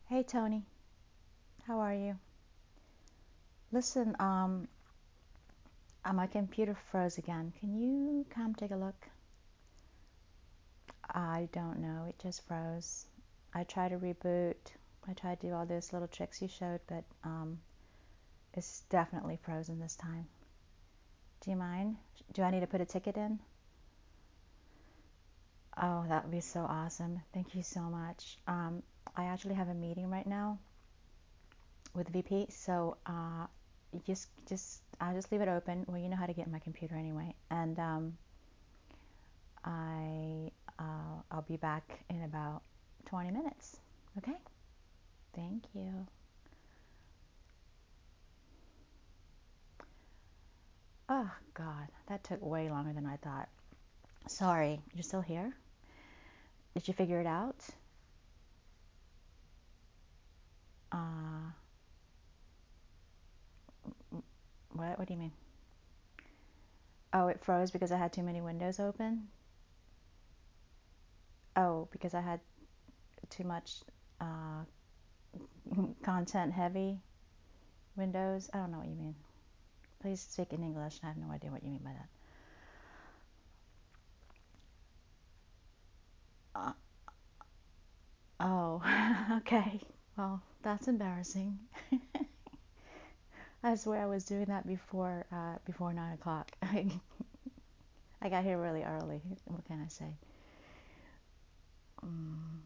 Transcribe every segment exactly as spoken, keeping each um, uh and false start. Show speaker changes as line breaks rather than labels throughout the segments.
Hey Tony, how are you? Listen, um, uh, my computer froze again. Can you come take a look? I don't know, it just froze. I tried to reboot. I tried to do all those little tricks you showed, but um, it's definitely frozen this time. Do you mind? Do I need to put a ticket in? Oh, that would be so awesome. Thank you so much. Um, I actually have a meeting right now with V P, so uh, you just just I'll just leave it open. Well, you know how to get in my computer anyway, and um, I uh, I'll be back in about twenty minutes. Okay? Thank you. Oh God, that took way longer than I thought. Sorry, you're still here? Did you figure it out? Uh, what? What do you mean? Oh, it froze because I had too many windows open. Oh, because I had too much uh, content heavy windows. I don't know what you mean. Please speak in English. I have no idea what you mean by that. Uh, oh, okay. Well, that's embarrassing. I swear I was doing that before uh, before nine o'clock. I got here really early. What can I say? Um,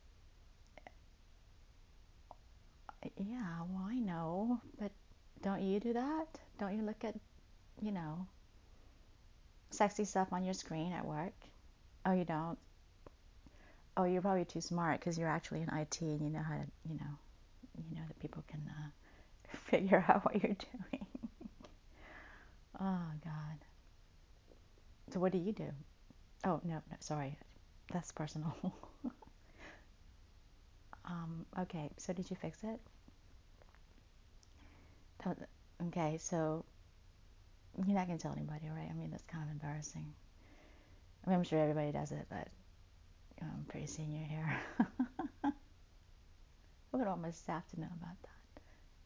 yeah, well, I know, but don't you do that? Don't you look at, you know, sexy stuff on your screen at work? Oh, you don't? Oh, you're probably too smart because you're actually in I T and you know how to, you know, you know that people can uh, figure out what you're doing. Oh God. So what do you do? Oh no, no, sorry, that's personal. um, okay, so did you fix it? Don't- Okay, so you're not gonna tell anybody, right? I mean, that's kind of embarrassing. I mean, I'm sure everybody does it, but you know, I'm pretty senior here. I would want my staff to know about that.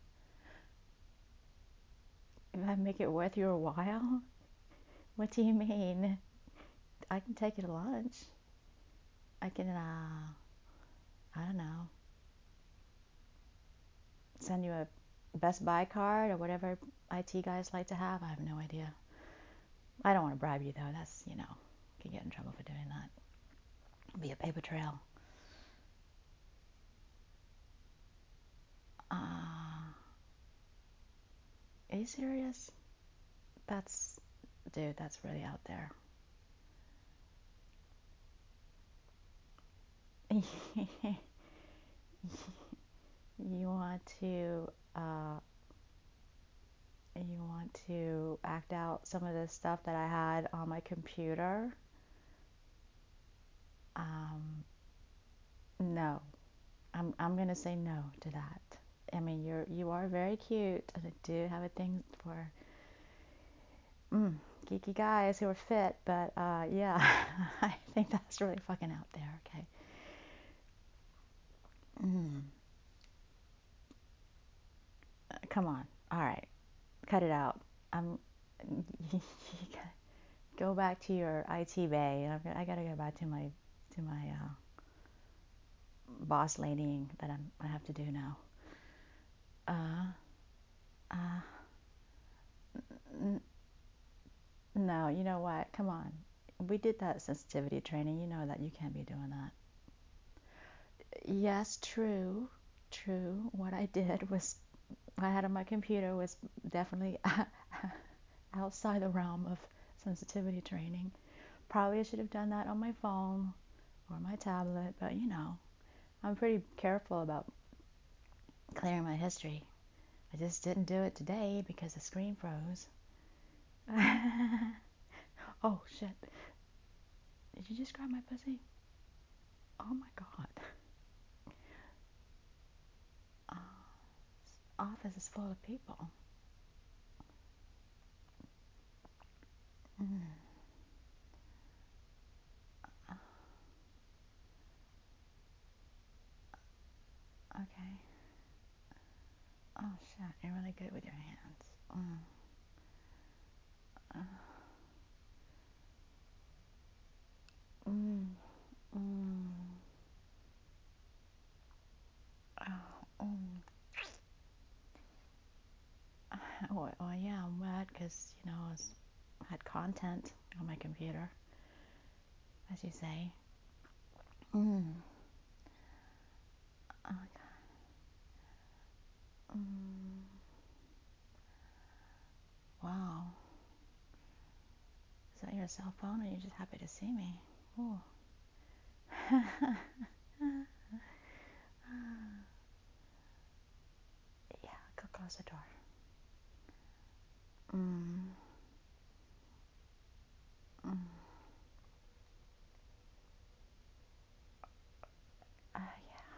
If I make it worth your while? What do you mean? I can take you to lunch. I can, uh, I don't know, send you a Best Buy card or whatever I T guys like to have. I have no idea. I don't want to bribe you though. That's, you know, can get in trouble for doing that. Be a paper trail. Uh, are you serious? That's, dude, that's really out there. You want to, uh, you want to act out some of the stuff that I had on my computer? Um, no, I'm I'm gonna say no to that. I mean, you're you are very cute, and I do have a thing for mm, geeky guys who are fit, but uh, yeah, I think that's really fucking out there. Okay. Mm, come on. All right, cut it out. I'm. Go back to your I T bay. I gotta go back to my to my uh, boss ladying that I'm, I have to do now. Uh, uh, n- no, you know what? Come on. We did that sensitivity training. You know that you can't be doing that. Yes, true, true. What I did was, I had on my computer was definitely outside the realm of sensitivity training. Probably should have done that on my phone or my tablet, but you know, I'm pretty careful about clearing my history. I just didn't do it today because the screen froze. Oh shit. Did you just grab my pussy? Oh my god. Uh, office is full of people. Mm. Okay. Oh shit, you're really good with your hands. Mm. Uh, mm. Mm. Oh, mm. Oh, oh yeah, I'm wet because, you know, I was, had content on my computer, as you say. Mm. Oh, God. Mm. Wow. Is that your cell phone, or are you just happy to see me? Ooh. Yeah, go close the door. Mm. Mm. Uh, yeah.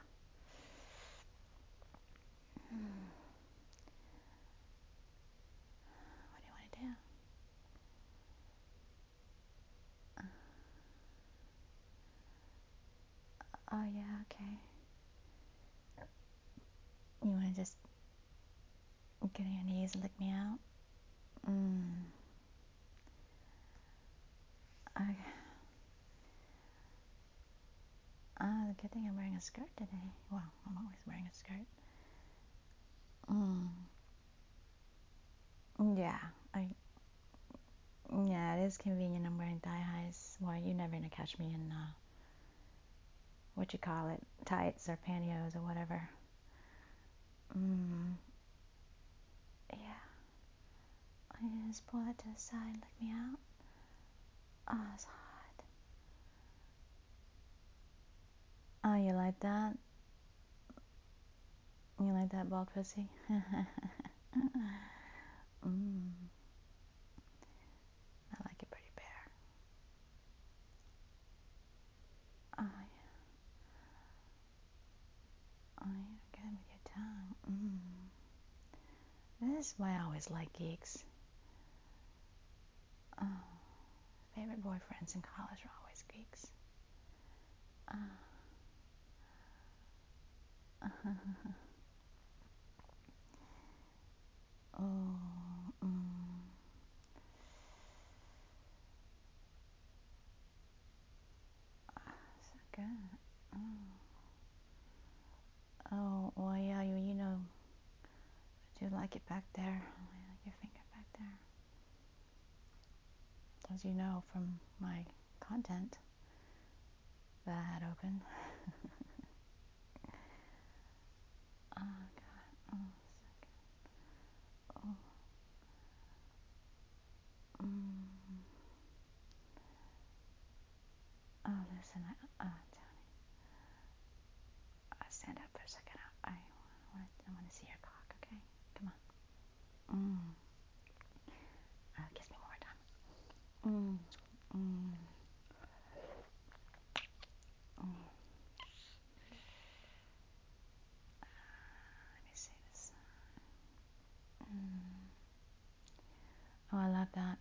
Mm. What do you want to do? Oh, yeah, okay. You want to just get on your knees and lick me out? Mm. Okay. Ah, the good thing I'm wearing a skirt today. Well, I'm always wearing a skirt. Mm. Yeah, I. Yeah, it is convenient. I'm wearing thigh highs. Well, you're never gonna catch me in uh, what you call it, tights or pantyhose or whatever. Mm. Yeah. I just pull it to the side, lick me out. Oh, it's hot. Oh, you like that? You like that bald pussy? Mm. I like it pretty bare. Oh, yeah. Oh, you're good with your tongue. Mm. This is why I always like geeks. Oh, favorite boyfriends in college are always geeks. Uh, oh, mm. So good. Oh. Oh, well, yeah, you, you know, I do like it back there. I like your finger back there. As you know from my content that I had open. Oh, God. Oh, so good. Oh, mm. Oh, listen, I, uh, Tony, uh, stand up for a second. I, I want to I wanna see your cock, okay? Come on. Mm. Uh, kiss me one more time. Mm. Mm. Mm. Let me see this. Mm. Oh, I love that.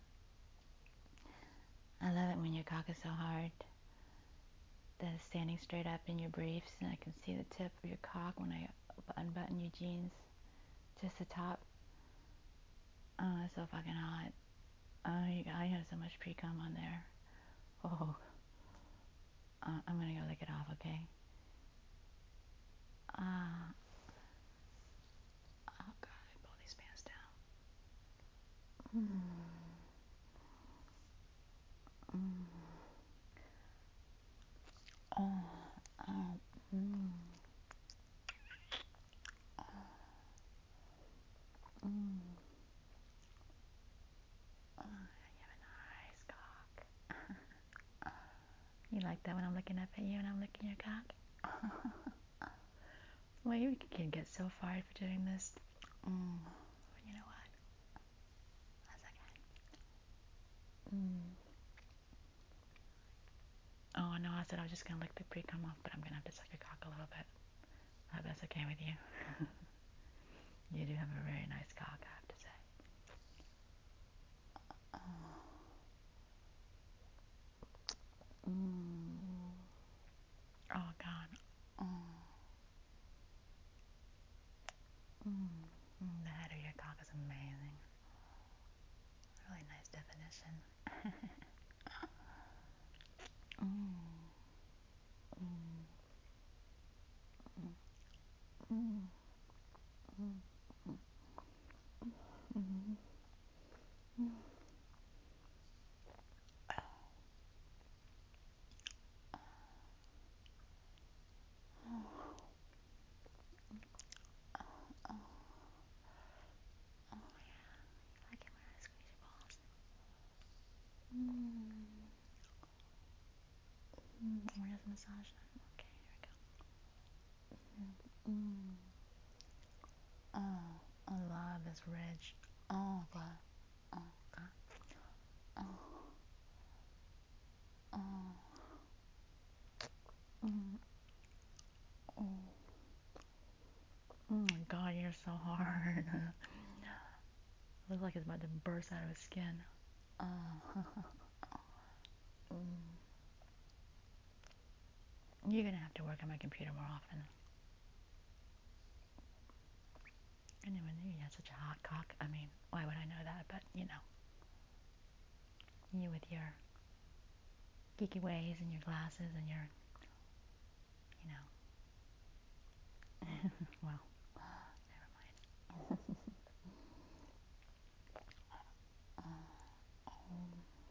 I love it when your cock is so hard that it's standing straight up in your briefs, and I can see the tip of your cock when I unbutton your jeans, just the top. Oh, it's so fucking hot. Oh, you, I have so much pre-cum on there. Oh, uh, I'm gonna go lick it off, okay? Ah, oh God, I pull these pants down. Mm. Mm. Oh, oh, mm. Mm. Oh, you have a nice cock. You like that when I'm looking up at you and I'm licking your cock? Well, you can get so fired for doing this. Mm. You know what? That's okay. Mm. Oh, no, I said I was just going to lick the pre-cum off, but I'm going to have to suck your cock a little bit. I hope that's okay with you. You do have a very nice cock, I have to say. Mm. Oh, God. Oh. definition. mm, mm, mm, mm, mm, mm. Oh, oh yeah, I like it when I squeeze your balls. Mm, mm, or just massage them. Okay, here we go. Mm. Oh, I love this ridge. Oh, God. Oh, God. Oh, oh. Mm, oh. Oh my God, you're so hard. Looks like it's about to burst out of his skin. Uh, mm. You're gonna have to work on my computer more often. I never knew you had such a hot cock. I mean, why would I know that? But, you know, you with your geeky ways and your glasses and your, you know, well, never mind. Uh, um,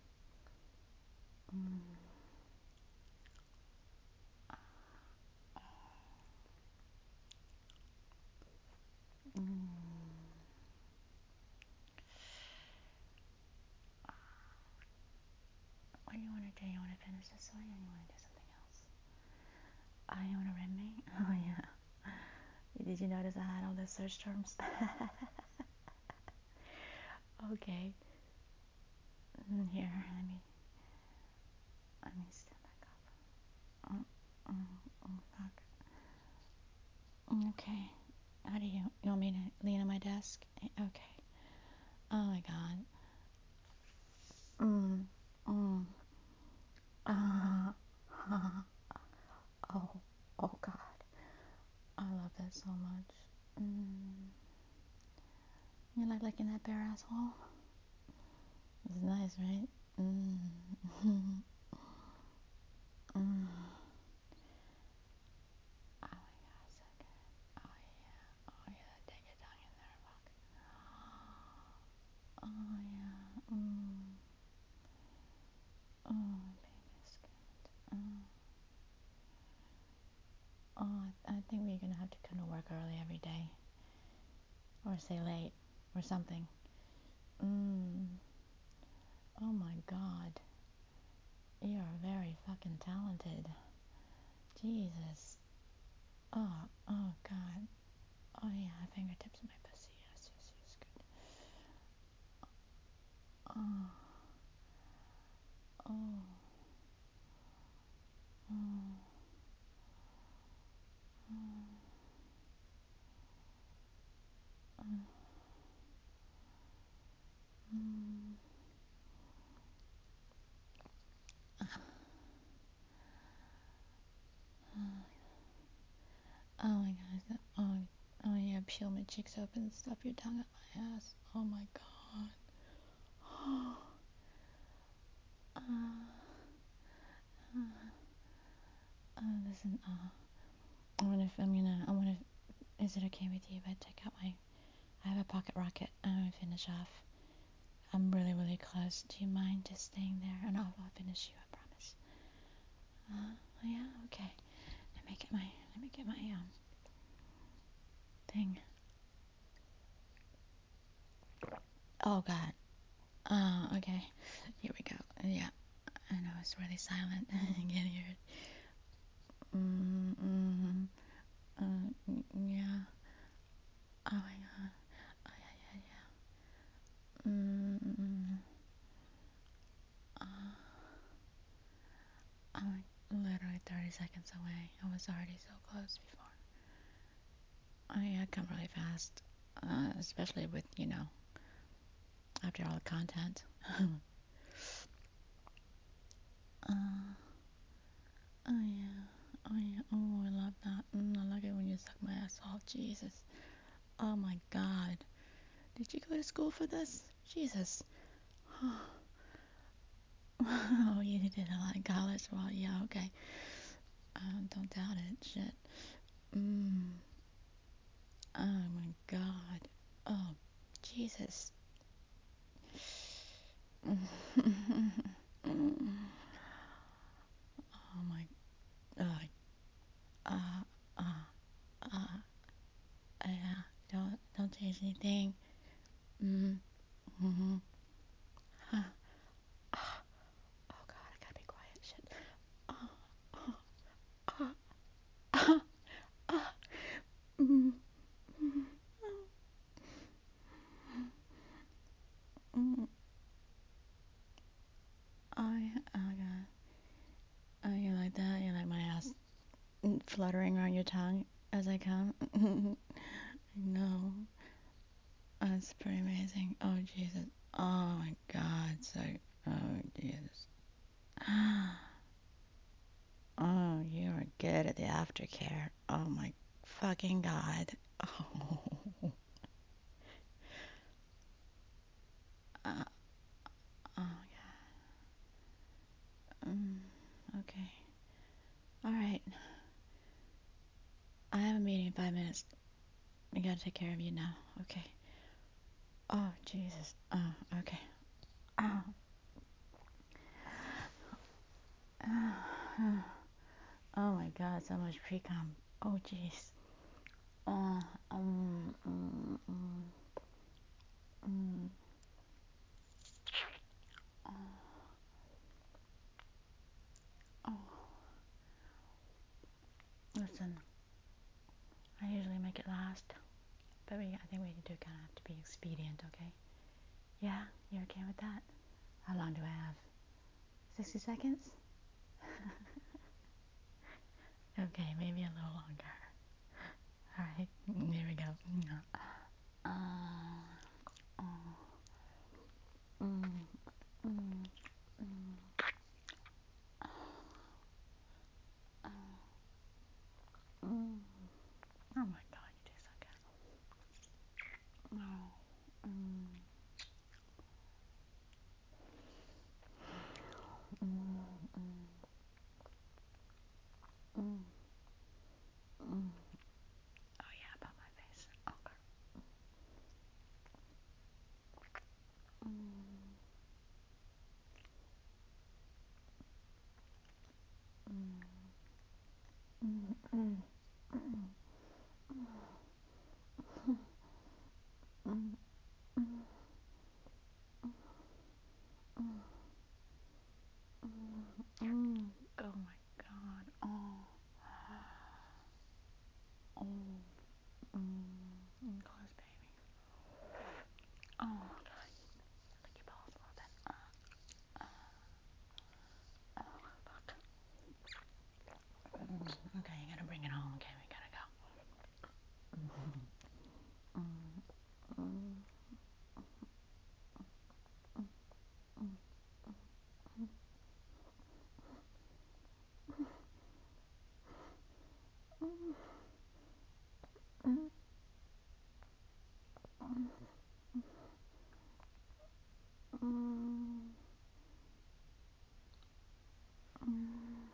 mm, mm. What do you want to do? You want to finish this way or you want to do something else? Oh, you want to rim me? Oh, yeah. Did you notice I had all those search terms? Okay. Mm, Here, let me, let me stand back up. Mm, mm, mm, fuck. Mm, Okay. How do you, you want me to lean on my desk? Eh, Okay. Oh my God. Mm, mm, uh, uh, oh, oh God. I love that so much. Mm. You like licking that bare asshole? It's nice, right? Mm. mm. Oh my God, so good. Oh yeah. Oh yeah. Take your tongue in there, fuck. Oh yeah. Mm. Oh, my baby's good. Oh. Oh, I, I think we're gonna have to come to work early every day, or stay late, or something. Mm. Oh my God. You are very fucking talented. Jesus. Oh, oh God. Oh yeah, fingertips in my pussy. Yes, yes, yes, good. Oh, oh, oh, oh, mm. Oh my God. That, oh, oh yeah, peel my cheeks open, stuff your tongue up my ass. Oh my God. Oh, uh, uh, uh, listen, uh, I wonder if I'm gonna, I wonder if, is it okay with you if I take out my, I have a pocket rocket. I'm gonna finish off. I'm really, really close. Do you mind just staying there? And I'll, I'll finish you, I promise. Uh, oh yeah, okay. Let me get my, let me get my, um, thing. Oh God. Oh, okay. Here we go. Yeah. I know it's really silent. I can hear it. Mm, mm, uh, yeah. Oh my God. Oh yeah, yeah, yeah. Mm, mm, uh, I'm like literally thirty seconds away. I was already so close before. Oh yeah, I come really fast. Uh, especially with, you know, after all the content. uh, oh yeah. Oh yeah. Oh, I love that. Mm, I like it when you suck my asshole. Jesus. Oh my God. Did you go to school for this? Jesus. Oh, you did a lot in college. Well, yeah, okay. Um, don't doubt it. Shit. Mm. Oh my God. Oh, Jesus. Oh my God. Uh, uh, uh, yeah. Don't, don't change anything. Mm, mm-hmm. Huh. Oh God, I gotta be quiet. Shit. Oh, oh, oh, oh, oh. Mm, mm, mm. Oh, yeah. Oh God. Oh, you like that? You like my ass fluttering around your tongue as I come? No. That's pretty amazing. Oh, Jesus. Oh, my God. So, oh, Jesus. Oh, you are good at the aftercare. Oh, my fucking God. Oh, uh, oh, yeah. Mm, okay. All right. I have a meeting in five minutes. I gotta take care of you now. Okay. Oh, Jesus. Oh, okay. Oh, oh, oh my God. So much pre-com. Oh, jeez. Uh, um, mm, mm, mm. Oh, listen. I usually make it last, but we, I think we do kind of have to be expedient, okay? Yeah, you're okay with that? How long do I have? sixty seconds? Okay, maybe a little longer. All right, here we go. Uh, uh, mm, mm, mm, mm. Oh my God, you taste so good. Oh, mm, mm, mm, mm, mm. Oh yeah, about my face. Okay. Mm, mm, mm, mm, mm, mm. Oh my God. Oh. Oh. Mm. Mm, close, baby. Oh. Lick your balls a little bit. Oh, fuck. Mm. Okay, you gotta bring it home. Okay, we gotta go. Mm. Mm. Mm. Mm. Mm.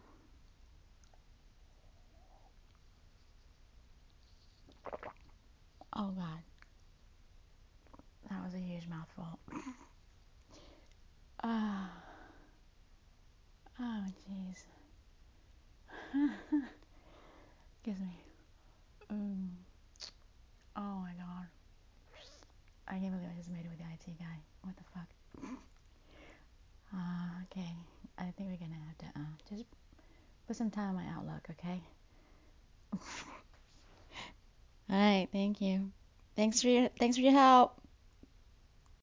Oh God, that was a huge mouthful. Ah. Oh jeez. Excuse me. Mm. Oh my God. I can't believe I just made it with the I T guy. What the fuck? Uh, okay. I think we're gonna have to uh, just put some time on my Outlook, okay? All right. Thank you. Thanks for your thanks for your help.